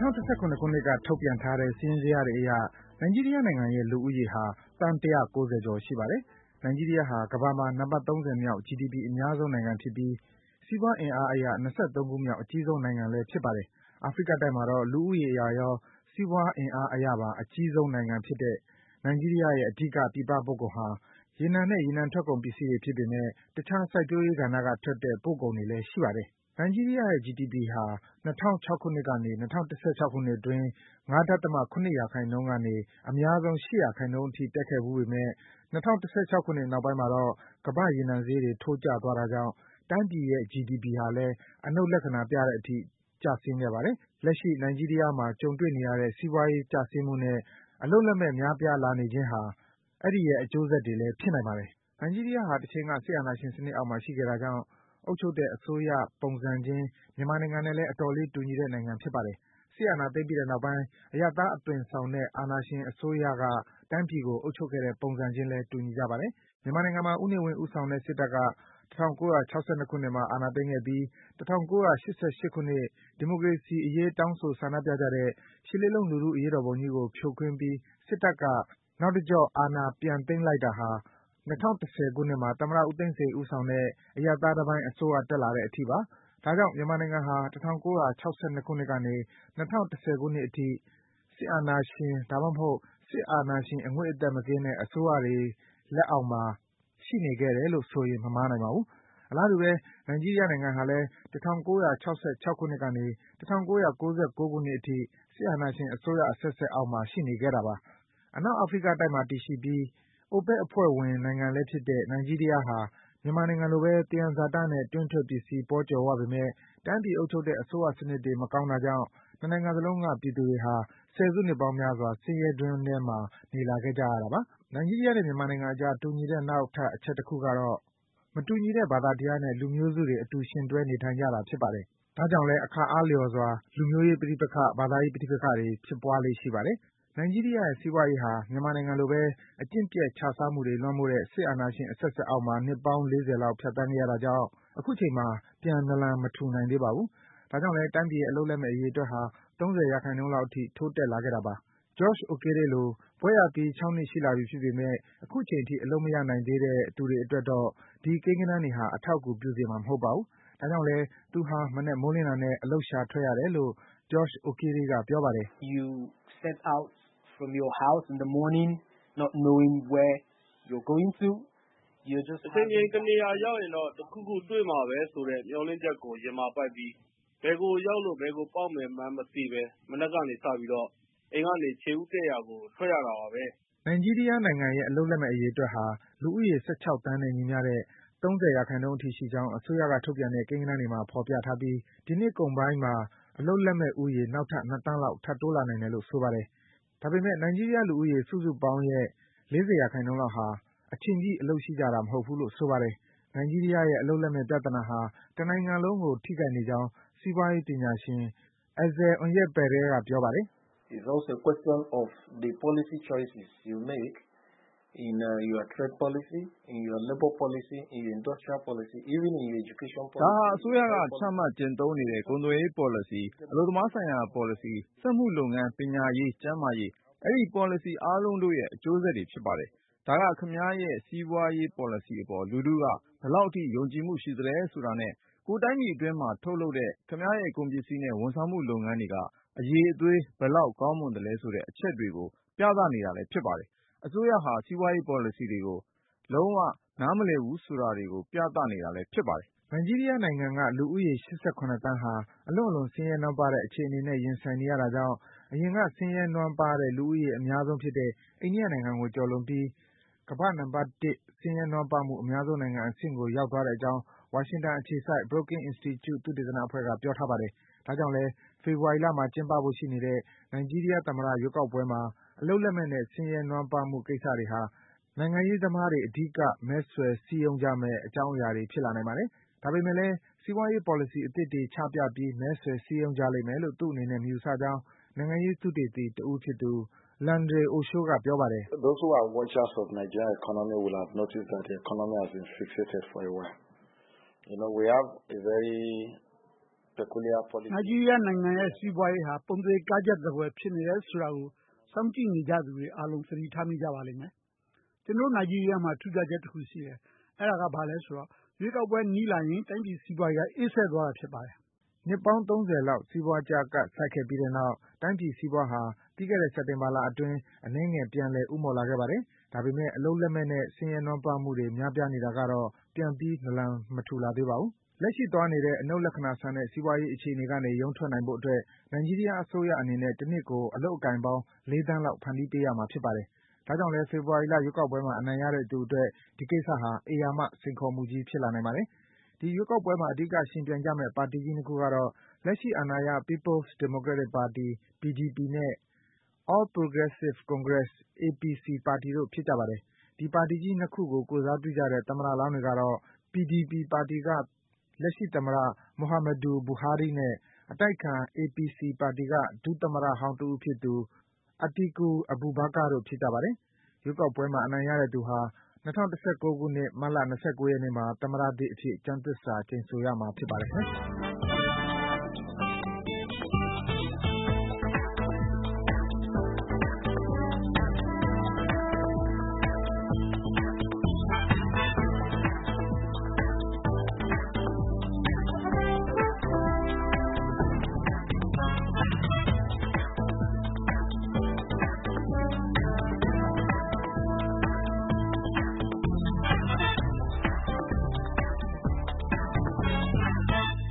2019 ခုနှစ်ကထုတ်ပြန်ထားတဲ့စာရင်းဇယားတွေအရနိုင်ဂျီးရီးယားနိုင်ငံရဲ့လူဦးရေဟာသန်း190ကျော်ရှိပါတယ်။နိုင်ဂျီးရီးယားဟာကမ္ဘာမှာနံပါတ်30မြောက် GDP အများဆုံးနိုင်ငံဖြစ်ပြီးစီးပွားအင်အားအရ23ခုမြောက်အကြီးဆုံးနိုင်ငံလည်းဖြစ်ပါတယ်။အာဖရိကတိုက်မှာတော့လူဦးရေအရရောစီးပွားအင်အားအရပါအကြီးဆုံးနိုင်ငံဖြစ်တဲ့နိုင်ဂျီးရီးယားရဲ့အဓိကပြည်ပပို့ကုန်ဟာရေနံနဲ့ရေနံထွက်ကုန်ပစ္စည်းတွေဖြစ်ပေမဲ့တခြားစိုက်ပျိုးရေးကဏ္ဍကထွက်တဲ့ပို့ကုန်တွေလည်းရှိပါတယ်။နိုင်ဂျီးရီးယားရဲ့ GDP ဟာ2006ခုနှစ်ကနေ2016ခုနှစ်အတွင်း 5.7% ကနေအများဆုံး 8% အထိတက်ခဲ့ဖူးပေမဲ့2016ခုနှစ်နောက်ပိုင်းမှာတော့ကမ္ဘာ့ရေနံဈေးတွေထိုးကျသွားတာကြောင့်တိုင်းပြည်ရဲ့ GDP ဟာလည်းအနုတ်လက္ခဏာပြတဲ့အထိကျဆင်းခဲ့ပါတယ်။လက်ရှိနိုင်ဂျီးရီးယားမှာကြုံတွေ့နေရတဲ့စီးပွားရေးကျဆင်းမှုနဲ့အလုပ်လက်မဲ့များပြားလာနေခြင်းဟာအဲဒီရဲ့အကျိုးဆက်တွေလည်းဖြစ်နိုင်ပါတယ်။နိုင်ဂျီးရီးယားဟာတချိန်ကစစ်အာဏာရှင်စနစ်အောက်မှာရှိခဲ့တာကြောင့်အုပ်ချုပ်တဲ့အစိုးရပုံစံချင်းမြန်မာနိုင်ငံနဲ့လည်းအတော်လေးတူညီတဲ့နိုင်ငံဖြစ်ပါတယ်။စစ်အာဏာသိမ်းပြီးတဲ့နောက်ပိုင်းအရပ်သားအသွင်ဆောင်တဲ့အာဏာရှင်အစိုးရကတိုင်းပြည်ကိုအုပ်ချုပ်ခဲ့တဲ့ပုံစံချင်းလည်းတူညီကြပါတယ်။မြန်မာနိုင်ငံမှာဦးနေဝင်းဦးဆောင်တဲ့စစ်တပ်က1962ခုနှစ်မှာအာဏာသိမ်းခဲ့ပြီး1988ခုနှစ်ဒီမိုကရေစီအရေးတောင်းဆိုဆန္ဒပြကြတဲ့ရှစ်လေးလုံးလူထုအရေးတော်ပုံကြီးကိုဖြိုခွင်းပြီးစစ်တပ်ကနောက်တကျော့အာဏာပြန်သိမ်းလိုက်တာဟာ2010ခုနှစ်မှာသမ္မတဦးသိန်းစိန်ဦးဆောင်တဲ့အရပ်သားတပိုင်းအစိုးရတက်လာတဲ့အထိပါ။ဒါကြောင့်မြန်မာနိုင်ငံဟာ1962ခုနှစ်ကနေ2010ခုနှစ်အထိစစ်အာဏာရှင်ဒါမှမဟုတ်စစ်အာဏာရှင်အငွေ့အသက်မကင်းတဲ့အစိုးရတွေလက်အောက်မှာရှိနေခဲ့တယ်လို့ဆိုရင်မမှားနိုင်ပါဘူး။အလားတူပဲနိုင်ဂျီးရီးယားနိုင်ငံဟာလည်း1966ခုနှစ်ကနေ1999ခုနှစ်အထိစစ်အာဏာရှင်အစိုးရအဆက်ဆက်အောက်မှာရှိနေခဲ့တာပါ။အနောက်အာဖရိကတိုက်မှာတည်ရှိပြီး OPEC အဖွဲ့ဝင်နိုင်ငံလည်းဖြစ်တဲ့နိုင်ဂျီးရီးယားဟာမြန်မာနိုင်ငံလိုပဲသယံဇာတနဲ့တွင်းထွက်ပစ္စည်းပေါကြွယ်ဝပေမဲ့တိုင်းပြည်အုပ်ချုပ်တဲ့အစိုးရစနစ်တွေမကောင်းတာကြောင့်နှစ်နိုင်ငံစလုံးကပြည်သူတွေဟာဆယ်စုနှစ်ပေါင်းများစွာဆင်းရဲတွင်းထဲမှာနေလာခဲ့ကြရတာပါ။နိုင်ဂျီးရီးယားနဲ့မြန်မာနိုင်ငံအကြားတူညီတဲ့နောက်ထပ်အချက်တခုကတော့မတူညီတဲ့ဘာသာတရားနဲ့လူမျိုးစုတွေအတူယှဉ်တွဲနေထိုင်ကြတာဖြစ်ပါတယ်။ဒါကြောင့်လည်းအခါအားလျော်စွာလူမျိုးရေးပဋိပက္ခဘာသာရေးပဋိပက္ခတွေဖြစ်ပွားလေ့ရှိပါတယ်။နိုင်ဂျီးရီးယားရဲ့စီးပွားရေးဟာမြန်မာနိုင်ငံလိုပဲအကျင့်ပျက်ခြစားမှုတွေလွှမ်းမိုးတဲ့စစ်အာဏာရှင်အဆက်ဆက်အောက်မှာနှစ်ပေါင်း40လောက်ဖြတ်သန်းခဲ့ရတာကြောင့်အခုချိန်မှာပြန်နလန်မထူနိုင်သေးပါဘူး။ဒါကြောင့်လည်းတိုင်းပြည်ရဲ့အလုပ်လက်မဲ့အရေအတွက်ဟာ30%လောက်အထိထိုးတက်လာခဲ့တာပါ။ George Okello လိုဘွဲ့ရပြီး6နှစ်ရှိလာပြီဖြစ်ပေမဲ့အခုချိန်ထိအလုပ်မရနိုင်သေးတဲ့သူတွေအတွက်တော့ဒီကိန်းဂဏန်းတွေဟာအထောက်အကူပြုစေမှာမဟုတ်ပါဘူး။ဒါကြောင့်လည်းသူဟာမနက်မိုးလင်းတာနဲ့အလုပ်ရှာထွက်ရတယ်လို့ George Okello ကပြောပါတယ်။ You set out from your house in the morning not knowing where you're going to you just အချိန်ချင်းကနေရာရောက်ရင်တော့တခုခုတွေ့မှာပဲဆိုတဲ့မျှော်လင့်ချက်ကိုရင်မာပိုက်ပြီးဘယ်ကိုရောက်လို့ဘယ်ကိုပေါက်မယ်မှန်းမသိပဲမနက်ကနေစပြီးတော့အိမ်ကနေခြေဦးတဲ့ရာကိုထွက်ရတာပါပဲ။နိုင်ဂျီးရီးယားနိုင်ငံရဲ့အလုပ်လက်မဲ့အရေအတွက်ဟာလူဦးရေ16သန်းနဲ့ညီမျှတဲ့30%အထိရှိကြောင်းအစိုးရကထုတ်ပြန်တဲ့ကိန်းဂဏန်းတွေမှာဖော်ပြထားပြီးဒီနှစ်ကုန်ပိုင်းမှာအလုပ်လက်မဲ့ဦးရေနောက်ထပ်2သန်းလောက်ထပ်တိုးလာနိုင်တယ်လို့ဆိုပါတယ်။ဒါပေမဲ့နိုင်ဂျီးရီးယားလူဦးရေစုစုပေါင်းရဲ့40%လောက်ဟာအချိန်ပြည့်အလုပ်ရှိကြတာမဟုတ်ဘူးလို့ဆိုပါတယ်။နိုင်ဂျီးရီးယားရဲ့အလုပ်လက်မဲ့ပြဿနာဟာတနိုင်ငံလုံးကိုထိခိုက်နေကြောင်းစီးပွားရေးပညာရှင် Ezer Onyepere ကပြောပါတယ်။ It's also a question of the policy choices you make in your trade policy, in your labor policy, in your industrial policy, even in your education policy. ဒါဟာအစိုးရကချမှတ်ကျင့်သုံးနေတဲ့ကုန်သွယ်ရေး policy, အလုပ်သမားဆိုင်ရာ policy, စက်မှုလုပ်ငန်းပညာရေးကျန်းမာရေးအဲဒီ policy အားလုံးတို့ရဲ့အကျိုးဆက်တွေဖြစ်ပါတယ်။ဒါကခင်ဗျားရဲ့စီးပွားရေး policy အပေါ်လူထုကဘယ်လောက်ထိယုံကြည်မှုရှိသလဲဆိုတာနဲ့ကိုယ်တိုင်းပြည်အတွင်းမှာထုတ်လုပ်တဲ့ခင်ဗျားရဲ့ကုန်ပစ္စည်းနဲ့ဝန်ဆောင်မှုလုပ်ငန်းတွေကအရည်အသွေးဘယ်လောက်ကောင်းမွန်သလဲဆိုတဲ့အချက်တွေကိုပြသနေတာလည်းဖြစ်ပါတယ်။အစိုးရဟာစီးပွားရေး policy တွေကိုလုံးဝနားမလည်ဘူးဆိုတာတွေကိုပြသနေတာလည်းဖြစ်ပါတယ်။နိုင်ဂျီးရီးယားနိုင်ငံကလူဦးရေ88သန်းဟာအလွန်ဆင်းရဲနွမ်းပါးတဲ့အခြေအနေနဲ့ရင်ဆိုင်နေရတာကြောင့်အရင်ကဆင်းရဲနွမ်းပါးတဲ့လူဦးရေအများဆုံးဖြစ်တဲ့အိန္ဒိယနိုင်ငံကိုကျော်လွန်ပြီးကမ္ဘာ့နံပါတ်1ဆင်းရဲနွမ်းပါးမှုအများဆုံးနိုင်ငံအဆင့်ကိုရောက်သွားတဲ့အကြောင်းဝါရှင်တန်အခြေစိုက် Brookings Institute သုတေသနအဖွဲ့ကပြောထားပါတယ်။ဒါကြောင့်လည်းဖေဖော်ဝါရီလမှာကျင်းပဖို့ရှိနေတဲ့နိုင်ဂျီးရီးယားသမ္မတရွေးကောက်ပွဲမှာအလုပ်လက်မဲ့နဲ့ဆင်းရဲနွမ်းပါးမှုကိစ္စတွေဟာနိုင်ငံရေးသမားတွေအဓိကမဲဆွယ်စည်းရုံးကြမယ့်အကြောင်းအရာတွေဖြစ်လာနိုင်ပါတယ်။ဒါပေမဲ့လည်းစီးပွားရေး policy အသစ်တွေချပြပြီးမဲဆွယ်စည်းရုံးကြလိမ့်မယ်လို့သူ့အနေနဲ့မယူဆကြောင်းနိုင်ငံရေးသုတေသီတဦးဖြစ်သူ Landray Osho ကပြောပါတယ်။ Those who are watchers of Nigerian economy will have noticed that the economy has been fixated for a while. You know, we have a very peculiar policy. နိုင်ဂျီးရီးယားနိုင်ငံရဲ့စီးပွားရေးဟာပုံသေကားချက်သဖွယ်ဖြစ်နေတယ်ဆိုတာကိုစောင့်ကြည့်နေကြသူတွေအားလုံးသတိထားမိကြပါလိမ့်မယ်။ကျွန်တော်နိုင်ဂျီးရီးယားမှာထူးခြားချက်တစ်ခုရှိတယ်။အဲ့ဒါကဘာလဲဆိုတော့ရွေးကောက်ပွဲနီးလာရင်တိုင်းပြည်စီးပွားရေးကအေးဆက်သွားတာဖြစ်ပါတယ်။နှစ်ပေါင်း30လောက်စီးပွားကျကပ်ဆိုက်ခဲ့ပြီးတဲ့နောက်တိုင်းပြည်စီးပွားဟာပြီးခဲ့တဲ့စက်တင်ဘာလအတွင်းအနည်းငယ်ပြန်လည်ဦးမော့လာခဲ့ပါတယ်။ဒါပေမဲ့အလုပ်လက်မဲ့နဲ့ဆင်းရဲနွမ်းပါးမှုတွေများပြားနေတာကတော့ပြန်ပြီးနလန်မထူလာသေးပါဘူး။လက်ရှိသွားနေတဲ့အနုတ်လက္ခဏာဆန်တဲ့စီးပွားရေးအခြေအနေကနေရုန်းထွက်နိုင်ဖို့အတွက်နိုင်ဂျီးရီးယားအစိုးရအနေနဲ့တစ်နှစ်ကိုအလုပ်အကိုင်ပေါင်း4 သန်းလောက်ဖန်တီးပေးရမှာဖြစ်ပါတယ်။ဒါကြောင့်လည်းဖေဖော်ဝါရီလရွေးကောက်ပွဲမှာအနိုင်ရတဲ့သူအတွက်ဒီကိစ္စဟာဧရာမစိန်ခေါ်မှုကြီးဖြစ်လာနိုင်ပါတယ်။ဒီရွေးကောက်ပွဲမှာအဓိကယှဉ်ပြိုင်ကြမယ့်ပါတီကြီးနှစ်ခုကတော့လက်ရှိအာဏာရ People's Democratic Party (PDP) နဲ့ All Progressive Congress (APC) ပါတီတို့ဖြစ်ကြပါတယ်။ဒီပါတီကြီးနှစ်ခုကိုကိုယ်စားပြုကြတဲ့သမ္မတလောင်းတွေကတော့ PDP ပါတီကလက်ရှိသမ္မတ Muhammadu Buhari နဲ့အတိုက်အခံ APC ပါတီကဒုသမ္မတဟောင်းတစ်ဦးဖြစ်သူ Atiku Abubakar တို့ဖြစ်ကြပါတယ်။ရွေးကောက်ပွဲမှာအနိုင်ရတဲ့သူဟာ၂၀၁၉ခုနှစ်မတ်လ29ရက်နေ့မှာသမ္မတသစ်အဖြစ်ကျမ်းသစ္စာကျိန်ဆိုရမှာဖြစ်ပါတယ်ခင်ဗျာ။